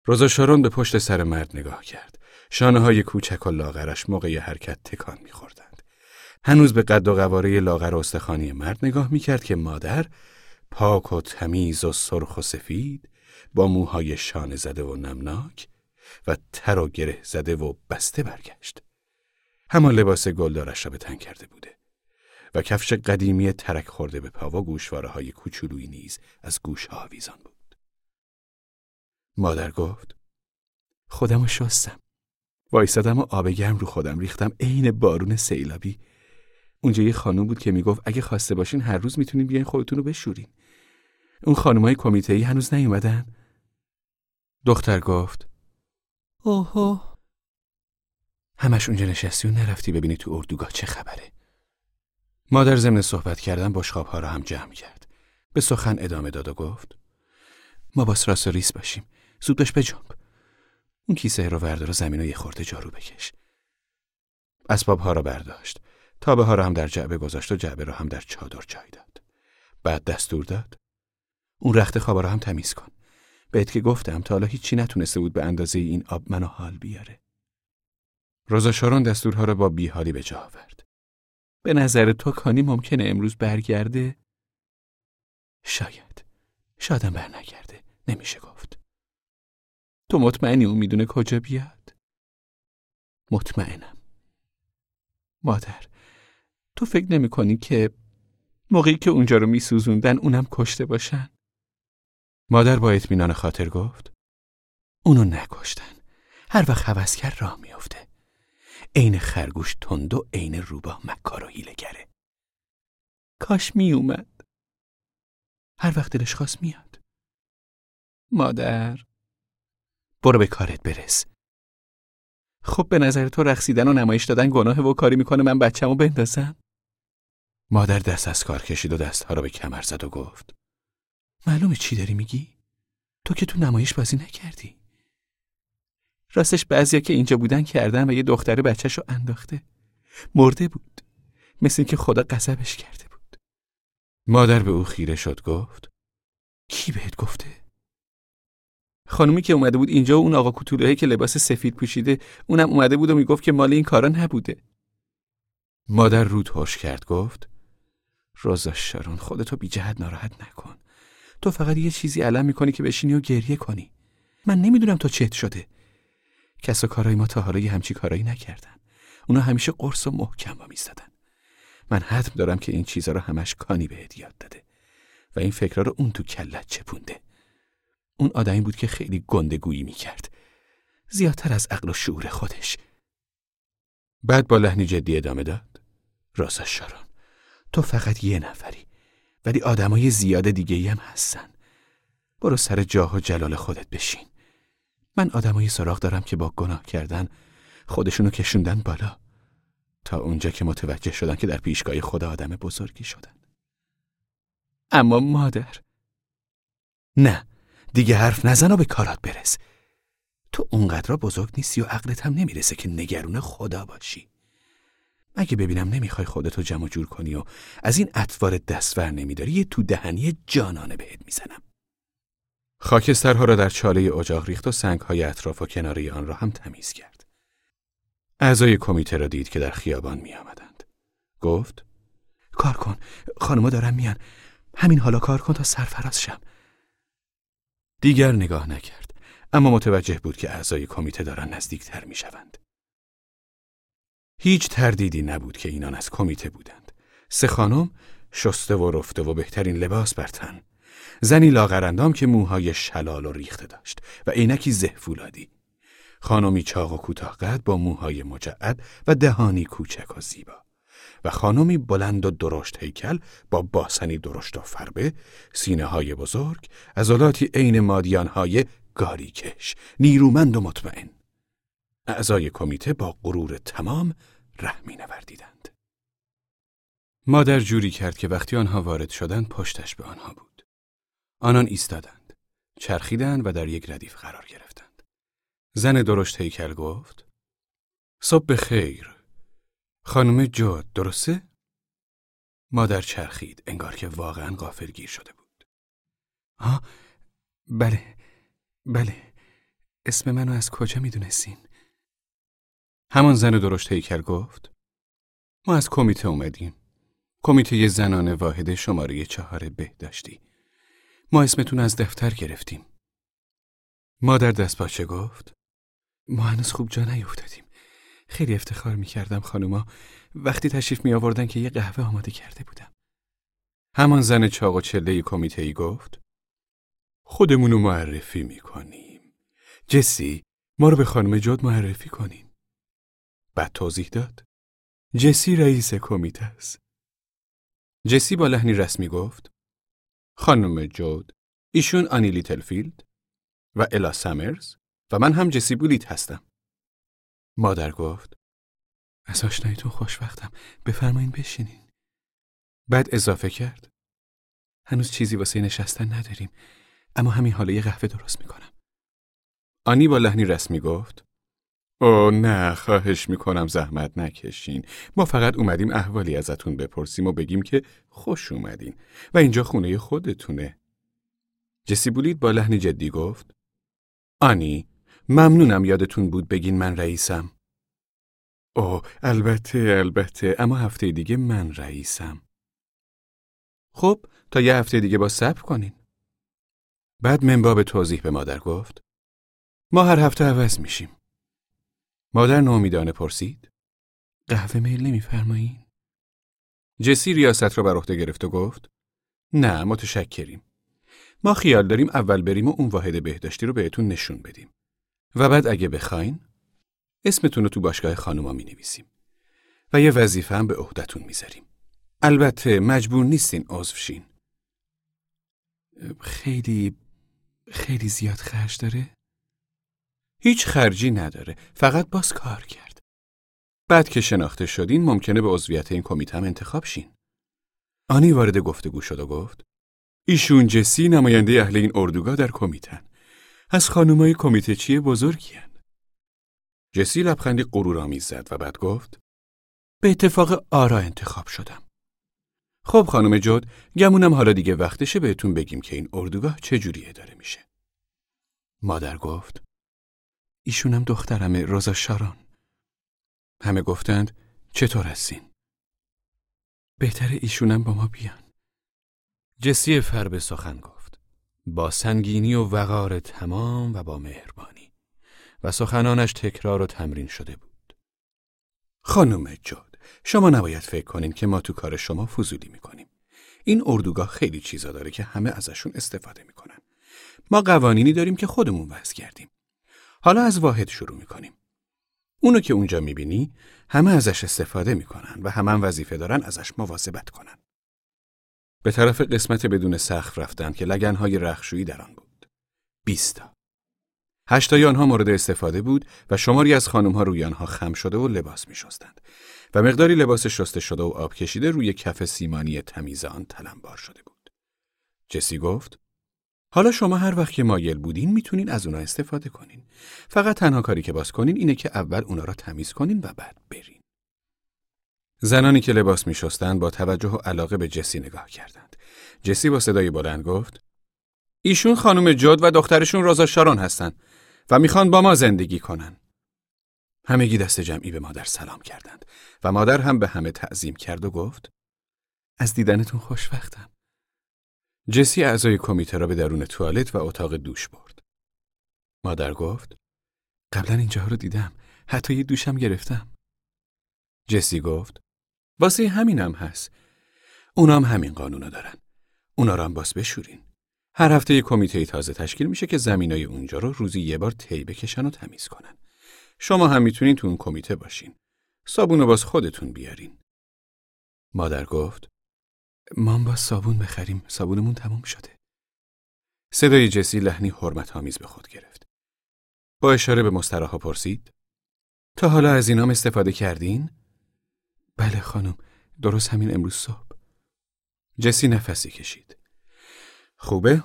روزا شارون به پشت سر مرد نگاه کرد. شانه‌های کوچک و لاغرش موقع حرکت تکان می‌خوردند. هنوز به قد و قواره لاغر و استخوانی مرد نگاه می‌کرد که مادر پاک و تمیز و سرخ و سفید با موهای شانه زده و نمناک و تر و گره زده و بسته برگشت. همان لباس گلدارش را به تن کرده بوده و کفش قدیمی ترک خورده به پا و گوشواره‌های کوچولویی نیز از گوش‌ها آویزان بود. مادر گفت: خودمو شستم. وایسادم و آب گرم رو خودم ریختم عین بارون سیلابی. اونجا یه خانم بود که میگفت اگه خواسته باشین هر روز میتونین بیاین خودتون رو بشورین. اون خانمای کمیته‌ای هنوز نیومدن؟ دختر گفت: اوهو. همش اونجا نشستی و نرفتی ببینی تو اردوگاه چه خبره؟ مادر ضمن صحبت کردن بشقاب‌ها را هم جمع کرد. به سخن ادامه داد و گفت: ما باس راست و ریس باشیم. زود باش بجنب. اون کیسه رو وردار و زمین رو یه خورده جارو بکش. اسباب‌ها را برداشت. تابه‌ها را هم در جعبه گذاشت و جعبه را هم در چادر جای داد. بعد دستور داد: اون رخت خوابا را هم تمیز کن. بهت که گفتم تا حالا هیچی نتونسته بود به اندازه این آب منو حال بیاره. روزا شارون دستورها را با بیحالی به جا آورد. به نظر تو کانی ممکنه امروز برگرده؟ شایدم برنگرده. نمیشه گفت. تو مطمئنی اون میدونه کجا بیاد؟ مطمئنم. مادر، تو فکر نمی کنی که موقعی که اونجا رو میسوزوندن اونم کشته باشن؟ مادر با اطمینان خاطر گفت: اونو نکشتن. هر وقت هوس کرد راه میفته. عین خرگوش تند و عین روباه مکار و حیله‌گره. کاش می اومد. هر وقت دلش خواست میاد. مادر، برو به کارت برس. خب به نظر تو رقصیدن و نمایش دادن گناهه و کاری میکنه من بچه‌مو بندازم؟ مادر دست از کار کشید و دستها را به کمر زد و گفت: معلومه چی داری میگی؟ تو که تو نمایش بازی نکردی. راستش بعضیا که اینجا بودن کردن و یه دختره بچه‌شو انداخته. مرده بود. مثل اینکه خدا غضبش کرده بود. مادر به او خیره شد گفت: کی بهت گفته؟ خانومی که اومده بود اینجا و اون آقا کوتوله‌ای که لباس سفید پوشیده اونم اومده بود و میگفت که مال این کارا نبوده. مادر رو ترش کرد گفت: روزا شارون خودتو بی جهت ناراحت نکن. تو فقط یه چیزی علم میکنی که بشینی و گریه کنی. من نمیدونم تو چت شده. کس و کارای ما تا حالا یه همچی کارایی نکردن. اونا همیشه قرص و محکم با میزدن. من حتم دارم که این چیزا رو همش کانی بهت یاد داده و این فکرها رو اون تو کلت چپونده. اون آدمی بود که خیلی گندگویی میکرد. زیادتر از عقل و شعور خودش. بعد با لحنی جدی ادامه داد: راستا شارون، تو فقط یه نفری ولی آدمای زیاد دیگه‌ای هم هستن. برو سر جاه و جلال خودت بشین. من آدمای سراغ دارم که با گناه کردن خودشونو کشوندن بالا تا اونجا که متوجه شدن که در پیشگاه خدا آدم بزرگی شدن. اما مادر، نه دیگه حرف نزن و به کارات برس. تو اونقدر بزرگ نیستی و عقلت هم نمیرسه که نگران خدا باشی. اگه ببینم نمیخوای خودتو جمع جور کنی و از این اطوار دستور نمیداری یه تو دهنی جانانه بهت میزنم. خاکسترها را در چاله اجاق ریخت و سنگهای اطراف و کناری آن را هم تمیز کرد. اعضای کمیته را دید که در خیابان می آمدند. گفت: کار کن، خانم‌ها دارن میان. همین حالا کار کن تا سرفراز شم. دیگر نگاه نکرد، اما متوجه بود که اعضای کمیته دارن نزدیکتر می شوند. هیچ تردیدی نبود که اینان از کمیته بودند. 3 خانم شسته و رفته و بهترین لباس بر تن. زنی لاغرندام که موهای شلال و ریخته داشت و عینکی زه فولادی. خانمی چاق و کوتاه قد با موهای مجعد و دهانی کوچک و زیبا. و خانمی بلند و درشت هیکل با باسنی درشت و فربه، سینه‌های بزرگ، عضلاتی عین مادیان‌های گاریکش، نیرومند و مطمئن. اعضای کمیته با غرور تمام ره می‌نوردیدند. مادر جوری کرد که وقتی آنها وارد شدند پشتش به آنها بود. آنان ایستادند، چرخیدند و در یک ردیف قرار گرفتند. زن درشت هیکل گفت: صبح خیر. خانم جود درسته؟ مادر چرخید انگار که واقعاً غافلگیر شده بود. بله اسم منو از کجا میدونستین؟ همان زن درشت هیکل گفت ما از کمیته اومدیم. کمیته زنان واحد شماره 4 بهداشتی. ما اسمتون از دفتر گرفتیم. مادر دستپاچه گفت ما هنوز خوب جا نیفتادیم. خیلی افتخار میکردم خانوما وقتی تشریف می آوردن که یه قهوه آماده کرده بودم. همان زن چاق و چله کمیته‌ای گفت خودمونو معرفی میکنیم. جسی ما رو به خانم جود معرفی کنین. بعد توضیح داد جسی رئیس کمیته است. جسی با لحنی رسمی گفت خانم جود، ایشون آنی لیتلفیلد و الا سامرز و من هم جسی بولیت هستم. مادر گفت از آشناییتون خوشوقتم. بفرمایین بشینین. بعد اضافه کرد هنوز چیزی واسه نشستن نداریم، اما همین حالا یه قهوه درست میکنم. آنی با لحنی رسمی گفت اوه نه، خواهش میکنم زحمت نکشین. ما فقط اومدیم احوالی ازتون بپرسیم و بگیم که خوش اومدین و اینجا خونه خودتونه. جسی بولیت با لحنی جدی گفت آنی، ممنونم یادتون بود بگین من رئیسم. اوه البته، اما هفته دیگه من رئیسم. خب تا یه هفته دیگه با صبر کنین. بعد منباب توضیح به مادر گفت ما هر هفته عوض میشیم. مادر ناامیدانه پرسید قهوه میل نمیفرمایین؟ جسی ریاست رو بر عهده گرفت و گفت نه متشکریم. ما خیال داریم اول بریم و اون واحد بهداشتی رو بهتون نشون بدیم و بعد اگه بخواین اسمتون رو تو باشگاه خانوما مینویسیم و یه وظیفه هم به عهده‌تون میذاریم. البته مجبور نیستین عضو شین. خیلی زیاد خرج داره؟ هیچ خرجی نداره، فقط باز کار کرد. بعد که شناخته شدین ممکنه به عضویت این کمیته هم انتخاب شین. آنی وارد گفتگو شد و گفت ایشون جسی نماینده اهل این اردوگاه در کمیتن. از خانومای کمیته چی بزرگین. جسی لبخندی غرورآمیز زد و بعد گفت به اتفاق آرا انتخاب شدم. خب خانم جود، گمونم حالا دیگه وقتشه بهتون بگیم که این اردوگاه چجوری اداره میشه. مادر گفت ایشونم دخترمه، روزا شارون. همه گفتند چطور هستین؟ بهتره ایشونم با ما بیان. جسی فربه سخن گفت با سنگینی و وقار تمام و با مهربانی و سخنانش تکرار و تمرین شده بود. خانم جود، شما نباید فکر کنین که ما تو کار شما فضولی میکنیم. این اردوگاه خیلی چیزا داره که همه ازشون استفاده میکنن. ما قوانینی داریم که خودمون وضع کردیم. حالا از واحد شروع میکنیم. اونو که اونجا میبینی همه ازش استفاده میکنن و همه وظیفه دارن ازش مواظبت کنن. به طرف قسمت بدون سقف رفتن که لگنهای رختشویی در آن بود. 20 تا. 8 تای آنها مورد استفاده بود و شماری از خانم‌ها روی آنها خم شده و لباس می‌شستند و مقداری لباس شسته شده و آب کشیده روی کف سیمانی تمیز آن تلمبار شده بود. جسی گفت حالا شما هر وقت که مایل بودین میتونین از اونا استفاده کنین. فقط تنها کاری که باز کنین اینه که اول اونا را تمیز کنین و بعد برین. زنانی که لباس می‌شستند با توجه و علاقه به جسی نگاه کردند. جسی با صدای بلند گفت ایشون خانم جود و دخترشون روزا شارون هستن و میخوان با ما زندگی کنن. همگی دست جمعی به مادر سلام کردند و مادر هم به همه تعظیم کرد و گفت از دیدنتون خوشوقتم. جسی اعضای کمیته را به درون توالت و اتاق دوش برد. مادر گفت قبلا اینجاها رو دیدم، حتی یه دوشم گرفتم. جسی گفت واسه همینم هست. اونام همین قانونا دارن. اونا رو هم باز بشورین. هر هفته یک کمیته تازه تشکیل میشه که زمینای اونجا رو روزی یه بار طی بکشن و تمیز کنن. شما هم میتونین تو اون کمیته باشین. صابون رو باز خودتون بیارین. مادر گفت مام باز صابون بخریم، صابونمون تموم شده. صدای جسی لحنی حرمت‌آمیز به خود گرفت. با اشاره به مستراحا پرسید تا حالا از اینام استفاده کردین؟ بله خانم، درست همین امروز صبح. جسی نفسی کشید. خوبه؟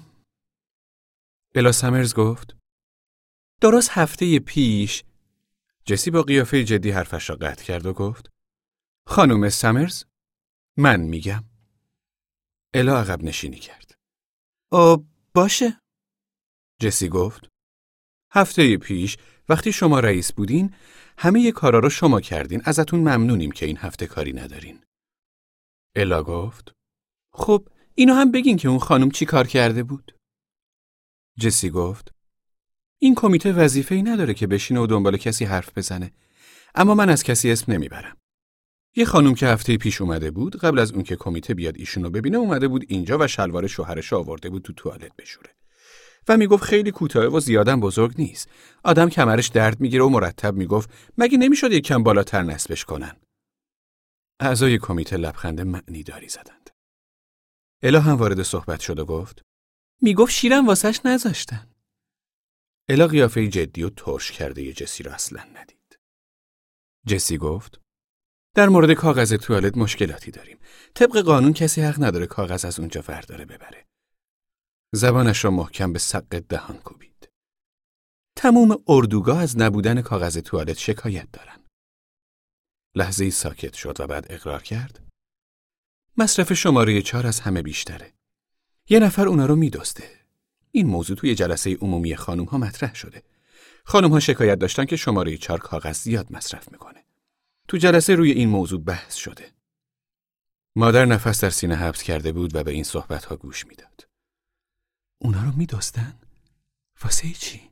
الا سامرز گفت درست هفته پیش. جسی با قیافه جدی حرفش را قطع کرد و گفت خانم سامرز، من میگم. الا عقب نشینی کرد. باشه. جسی گفت هفته پیش وقتی شما رئیس بودین، همه کارا رو شما کردین. ازتون ممنونیم که این هفته کاری ندارین. الا گفت: خب اینو هم بگین که اون خانم چی کار کرده بود. جسی گفت: این کمیته وظیفه‌ای نداره که بشینه و دنبال کسی حرف بزنه. اما من از کسی اسم نمیبرم. یه خانم که هفته پیش اومده بود، قبل از اون که کمیته بیاد ایشونو ببینه اومده بود اینجا و شلوار شوهرش آورده بود تو توالت بشوره. و میگفت خیلی کوتاه و زیادم بزرگ نیست. آدم کمرش درد میگیره و مرتب میگفت مگه نمیشد یک کم بالاتر نصبش کنن. اعضای کمیته لبخند معنیداری زدند. الا هم وارد صحبت شد و گفت: میگفت شیرم واسش نذاشتن. الا قیافه جدی و ترش کرده جسی را اصلا ندید. جسی گفت: در مورد کاغذ توالت مشکلاتی داریم. طبق قانون کسی حق نداره کاغذ از اونجا ورداره ببره. زبانش را محکم به سق دهان کوبید. تموم اردوگاه از نبودن کاغذ توالت شکایت دارن. لحظه‌ای ساکت شد و بعد اقرار کرد: مصرف شماره 4 از همه بیشتره. یه نفر اونا رو میدزده. این موضوع توی جلسه عمومی خانم‌ها مطرح شده. خانم‌ها شکایت داشتن که شماره 4 کاغذ زیاد مصرف میکنه. تو جلسه روی این موضوع بحث شده. مادر نفس در سینه حبس کرده بود و به این صحبت‌ها گوش میداد. اونا رو میدزدن؟ واسه چی؟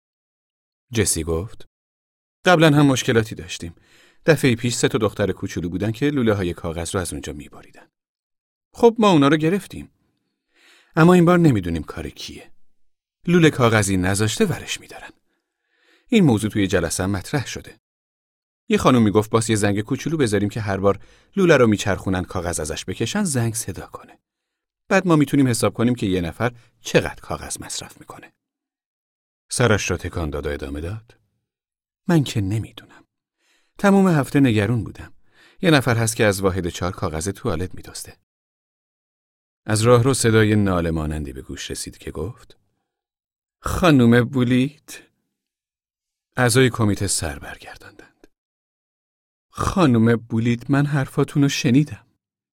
جسی گفت: قبلا هم مشکلاتی داشتیم. دفعه پیش 3 دختر کوچولو بودن که لوله‌های کاغذ رو از اونجا میبریدن. خب ما اونا رو گرفتیم. اما این بار نمیدونیم کار کیه. لوله کاغذی نذاشته ورش میدارن. این موضوع توی جلسه مطرح شده. یه خانم میگفت باز یه زنگ کوچولو بذاریم که هر بار لوله رو میچرخونن کاغذ ازش بکشن زنگ صدا کنه. بعد ما میتونیم حساب کنیم که یه نفر چقدر کاغذ مصرف میکنه. سرش را تکان داد و ادامه داد: من که نمیدونم. تمام هفته نگران بودم. یه نفر هست که از واحد 4 کاغذ توالت میدزده. از راهرو صدای ناله مانندی به گوش رسید که گفت: خانم بولیت. اعضای کمیته سر برگرداندند. خانم بولیت، من حرفاتون رو شنیدم.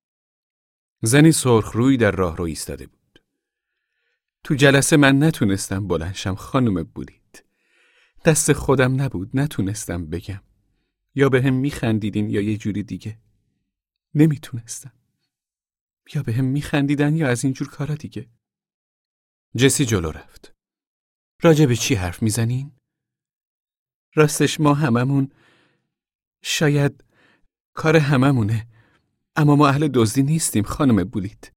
زنی سرخ روی در راهرو ایستاده بود. تو جلسه من نتونستم بلند شم خانم بولیت. دست خودم نبود، نتونستم بگم. یا به هم میخندیدین یا یه جوری دیگه. نمیتونستم. یا به هم میخندیدن یا از اینجور کارا دیگه. جسی جلو رفت. راجع به چی حرف میزنین؟ راستش ما هممون، شاید کار هممونه، اما ما اهل دزدی نیستیم خانم بولیت.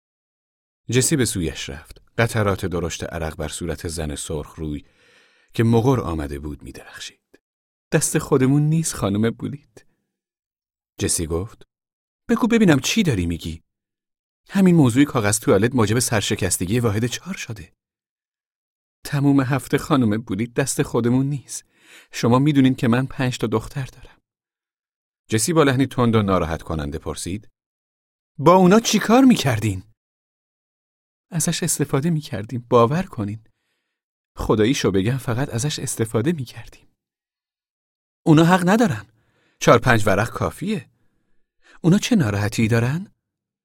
جسی به سویش رفت. قطرات درشت عرق بر صورت زن سرخ روی که مغر آمده بود میدرخشید. دست خودمون نیست خانم بولیت. جسی گفت: بگو ببینم چی داری میگی؟ همین موضوع کاغذ توالت موجب سرشکستگی واحد 4 شده. تموم هفته خانم بولیت دست خودمون نیست. شما میدونین که من 5 دختر دارم. جسی با لحنی تند و ناراحت کننده پرسید: با اونا چی کار میکردین؟ ازش استفاده میکردیم، باور کنین. خداییشو بگم فقط ازش استفاده میکردیم. اونا حق ندارن. 4-5 ورق کافیه. اونا چه ناراحتی دارن؟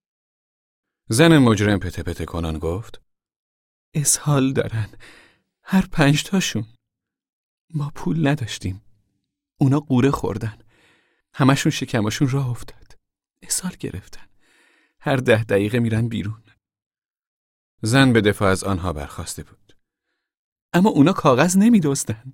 زن مجرم پته پته کنان گفت: اسهال دارن. هر 5 تاشون. ما پول نداشتیم. اونا قوره خوردن. همشون شکمشون راه افتاد. اسهال گرفتن. هر 10 دقیقه میرن بیرون. زن به دفاع از آنها برخاسته بود. اما اونا کاغذ نمیدزدن.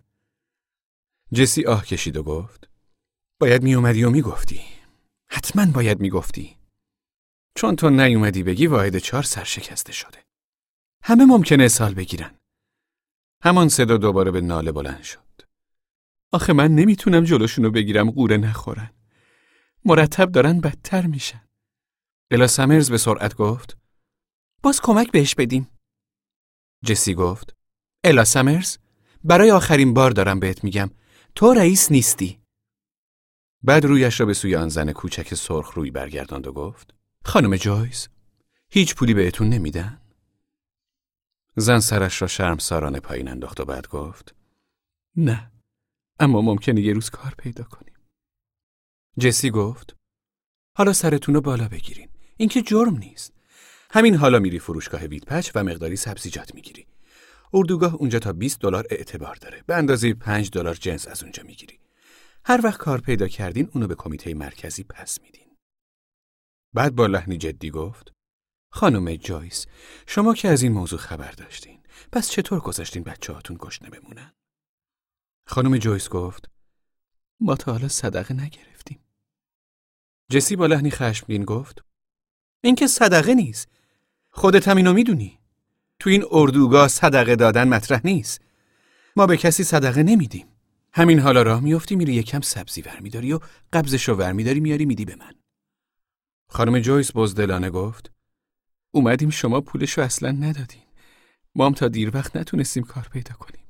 جسی آه کشید و گفت: باید میومدی و میگفتی. حتما باید میگفتی. چون تو نیومدی بگی واحد 4 سرشکسته شده. همه ممکنه اسهال بگیرن. همان صدا دوباره به ناله بلند شد. آخه من نمیتونم جلوشونو بگیرم قوره نخورن. مرتب دارن بدتر میشن. الا سامرز به سرعت گفت: باز کمک بهش بدیم. جسی گفت: الا سامرز، برای آخرین بار دارم بهت میگم تو رئیس نیستی. بعد رویش را به سوی آن زن کوچک سرخ روی برگرداند و گفت: خانم جویس، هیچ پولی بهتون نمیدن؟ زن سرش را شرمسارانه پایین انداخت و بعد گفت: نه، اما ممکنه یه روز کار پیدا کنیم. جسی گفت: حالا سرتون رو بالا بگیرین. این که جرم نیست. همین حالا میری فروشگاه ویتپچ و مقداری سبزیجات میگیری. اردوگاه اونجا تا $20 اعتبار داره. به اندازه $5 جنس از اونجا میگیری. هر وقت کار پیدا کردین اونو به کمیته مرکزی پس میدین. بعد با لحنی جدی گفت: خانم جویس، شما که از این موضوع خبر داشتین، پس چطور گذاشتین بچه‌هاتون گشنه بمونن؟ خانم جویس گفت: ما تا حالا صدقه نگرفتیم. جسی با لحنی خشمگین گفت: این که صدقه نیست. خودت هم اینو میدونی. تو این اردوگاه صدقه دادن مطرح نیست. ما به کسی صدقه نمیدیم. همین حالا راه میافتی میری یکم سبزی ورمیداری و قبضشو ورمیداری میاری میدی به من. خانم جویس بزدلانه گفت: اومدیم شما پولشو اصلا ندادین. ما هم تا دیر وقت نتونستیم کار پیدا کنیم.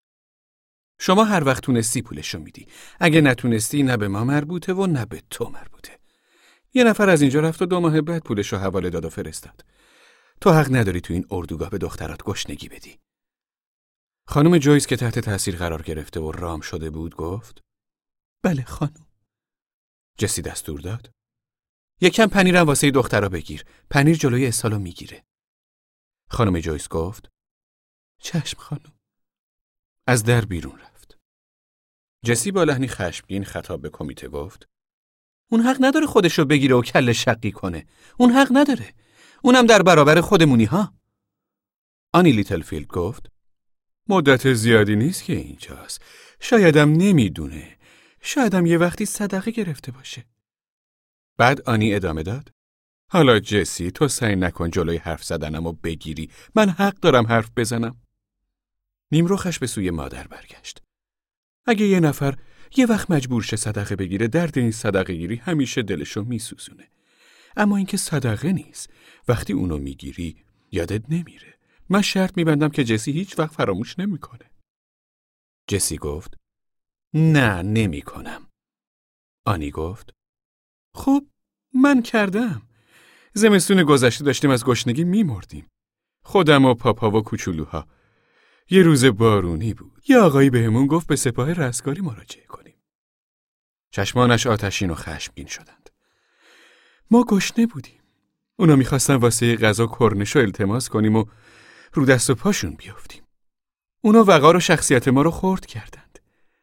شما هر وقت تونستی پولشو میدی. اگه نتونستی نه به ما مربوطه و نه به تو مربوطه. یه نفر از اینجا رفت و 2 ماه بعد پولشو حواله داد و فرستاد. تو حق نداری تو این اردوگاه به دخترات گشنگی بدی. خانم جویس که تحت تاثیر قرار گرفته و رام شده بود گفت: بله خانم. جسی دستور داد: یکم پنیرم واسه دخترا بگیر. پنیر جلوی اسهالو میگیره. خانم جویس گفت: چشم خانم. از در بیرون رفت. جسی با لحنی خشمگین خطاب به کمیته گفت: اون حق نداره خودشو بگیره و کله شقی کنه. اون حق نداره. اونم در برابر خودمونی ها. آنی لیتلفیلد گفت: مدت زیادی نیست که اینجاست. شایدم نمیدونه. شایدم یه وقتی صدقه گرفته باشه. بعد آنی ادامه داد: حالا جسی تو سعی نکن جلوی حرف زدنمو بگیری. من حق دارم حرف بزنم. نیمروخش به سوی مادر برگشت. اگه یه نفر یه وقت مجبور شه صدقه بگیره، درد این صدقه گیری همیشه دلشو میسوزونه. اما اینکه صدقه نیست، وقتی اونو میگیری یادت نمیره. من شرط میبندم که جسی هیچ وقت فراموش نمیکنه. جسی گفت: نه نمیکنم. آنی گفت: خب من کردم. زمستون گذشته داشتیم از گشنگی میمردیم. خودم و پاپا و کوچولوها. یه روز بارونی بود. یه آقایی بهمون گفت به سپاه رستگاری مراجعه کنیم. چشمانش آتشین و خشمگین شدند. ما گشنه بودیم. اونا میخواستن واسه غذا کرنشو التماس کنیم و رو دست و پاشون بیافتیم. اونا وقار و شخصیت ما رو خرد کردند.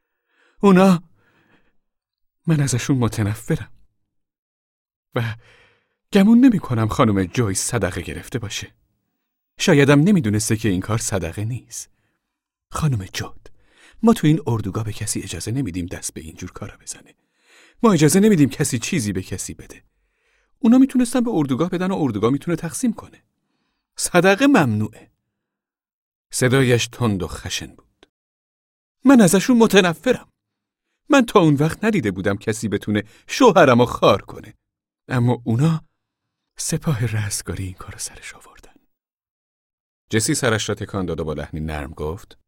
من ازشون متنفرم. و گمون نمی کنم خانم جویس صدقه گرفته باشه. شایدم نمیدونسته که این کار صدقه نیست. خانم جود، ما تو این اردوگاه به کسی اجازه نمیدیم دست به اینجور کارا بزنه. ما اجازه نمیدیم کسی چیزی به کسی بده. اونا میتونستن به اردوگاه بدن و اردوگاه میتونه تقسیم کنه. صدقه ممنوعه. صدایش تند و خشن بود. من ازشون متنفرم. من تا اون وقت ندیده بودم کسی بتونه شوهرمو خار کنه. اما اونا سپاه رستگاری این کارو سرش آوردن. جسی سرش را تکان داد و با لحنی نرم گفت: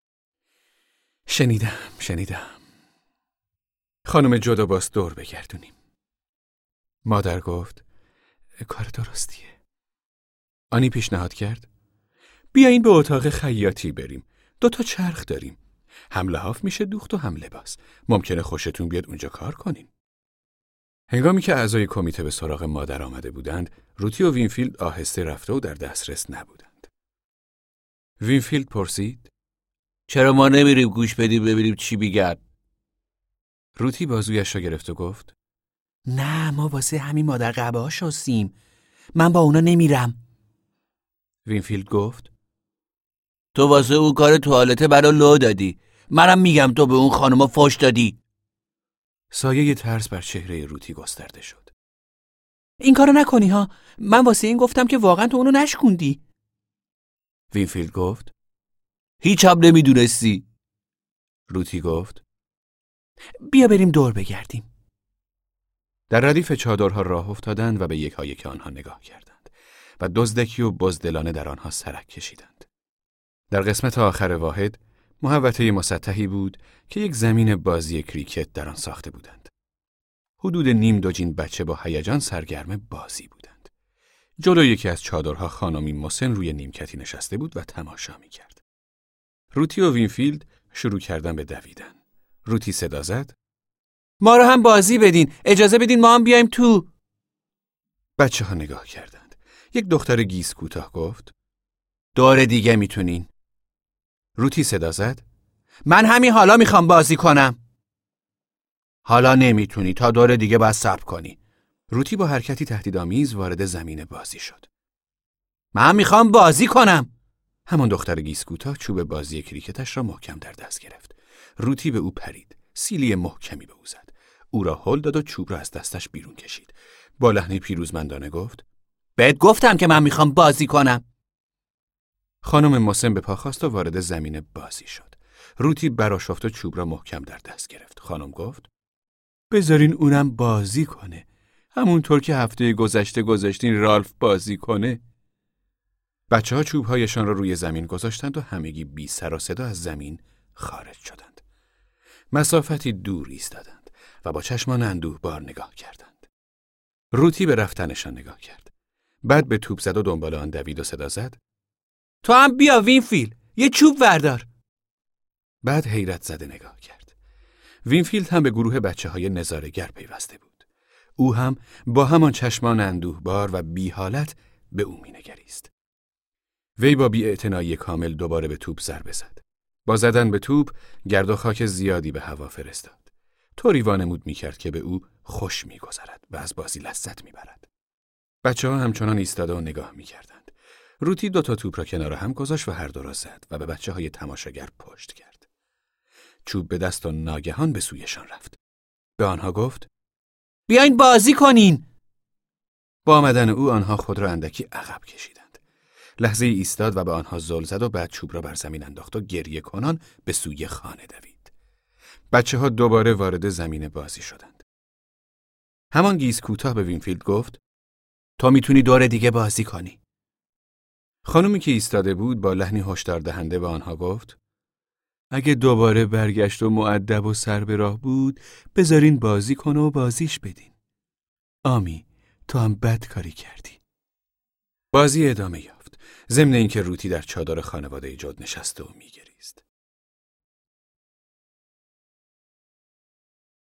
شنیدم. خانم جدا باز دور بگردونیم. مادر گفت: کار درستیه. آنی پیشنهاد کرد: بیایین به اتاق خیاطی بریم. 2 تا چرخ داریم. هم لحاف میشه دوخت و هم لباس. ممکنه خوشتون بیاد اونجا کار کنین. هنگامی که اعضای کمیته به سراغ مادر آمده بودند، روتی و وینفیلد آهسته رفته و در دسترس نبودند. وینفیلد پرسید: چرا ما نمیریم گوش بدیم ببینیم چی میگن؟ روتی بازویش را گرفت و گفت: نه، ما واسه همین مادر قبه ها شستیم. من با اونا نمیرم. وینفیلد گفت: تو واسه اون کار توالته برا لو دادی. منم میگم تو به اون خانوما فحش دادی. سایه ترس بر چهره روتی گسترده شد. این کارو نکنی ها. من واسه این گفتم که واقعا تو اونو نشکوندی. وینفیلد گفت: هیچ هم نمیدونستی. روتی گفت: بیا بریم دور بگردیم. در ردیف چادرها راه افتادند و به یکایک آنها نگاه کردند و دزدکی و بزدلانه در آنها سرک کشیدند. در قسمت آخر واحد محوطه مسطحی بود که یک زمین بازی کریکت در آن ساخته بودند. حدود نیم دوجین بچه با هیجان سرگرم بازی بودند. جلوی یکی از چادرها خانمی مسن روی نیمکتی نشسته بود و تماشا می‌کرد. روتی و وینفیلد شروع کردن به دویدن. روتی صدا زد: ما رو هم بازی بدین. اجازه بدین ما هم بیایم تو. بچه‌ها نگاه کردند. یک دختر گیس کوتاه گفت: دور دیگه میتونین. روتی صدا زد: من همین حالا میخوام بازی کنم. حالا نمیتونی، تا دور دیگه باید صبر کنی. روتی با حرکتی تهدیدآمیز وارد زمین بازی شد. من میخوام بازی کنم. همان دختر گیسکوتا چوب بازی کریکتش را محکم در دست گرفت. روتی به او پرید. سیلی محکمی به او زد. او را هل داد و چوب را از دستش بیرون کشید. با لحنی پیروزمندانه گفت: بهت گفتم که من میخوام بازی کنم. خانم مسن به پا خاست و وارد زمین بازی شد. روتی برآشفت و چوب را محکم در دست گرفت. خانم گفت: بذارین اونم بازی کنه. همونطور که هفته گذشته گذاشتین رالف بازی کنه. بچه‌ها چوب‌هایشان را روی زمین گذاشتند و همگی بی سر و صدا از زمین خارج شدند. مسافتی دور ایستادند و با چشمان اندوهبار نگاه کردند. روتی به رفتنشان نگاه کرد. بعد به توپ زد و دنبال آن دوید و صدا زد: تو هم بیا وینفیلد، یه چوب وردار. بعد حیرت زده نگاه کرد. وینفیلد هم به گروه بچه‌های نظاره‌گر پیوسته بود. او هم با همان چشمان اندوهبار و بی حالت به او می‌نگریست. وی با بی‌اعتنایی کامل دوباره به توپ ضربه زد. با زدن به توپ گرد و خاک زیادی به هوا فرستاد. طوری وانمود می‌کرد که به او خوش می‌گذرد و از بازی لذت می‌برد. بچه‌ها همچنان ایستاده و نگاه می‌کردند. روتی 2 تا توپ را کنار هم گذاشت و هر دو را زد و به بچه‌های تماشاگر پشت کرد. چوب به دست و ناگهان به سویشان رفت. به آنها گفت: بیاین بازی کنین. با آمدن او آنها خود را اندکی عقب کشیدند. لحظه ایستاد و به آنها زل زد و بعد چوب را بر زمین انداخت و گریه کنان به سوی خانه دوید. بچه‌ها دوباره وارد زمین بازی شدند. همان گیس کوتاه به وینفیلد گفت: تو میتونی دور دیگه بازی کنی. خانومی که ایستاده بود با لحنی هشدار دهنده به آنها گفت: اگه دوباره برگشت و مؤدب و سر به راه بود، بذارین بازی کنه و بازیش بدین. آمی، تو هم بد کاری کردی. بازی ادامه یافت. ضمن اینکه روتی در چادر خانواده جد نشسته و میگریست.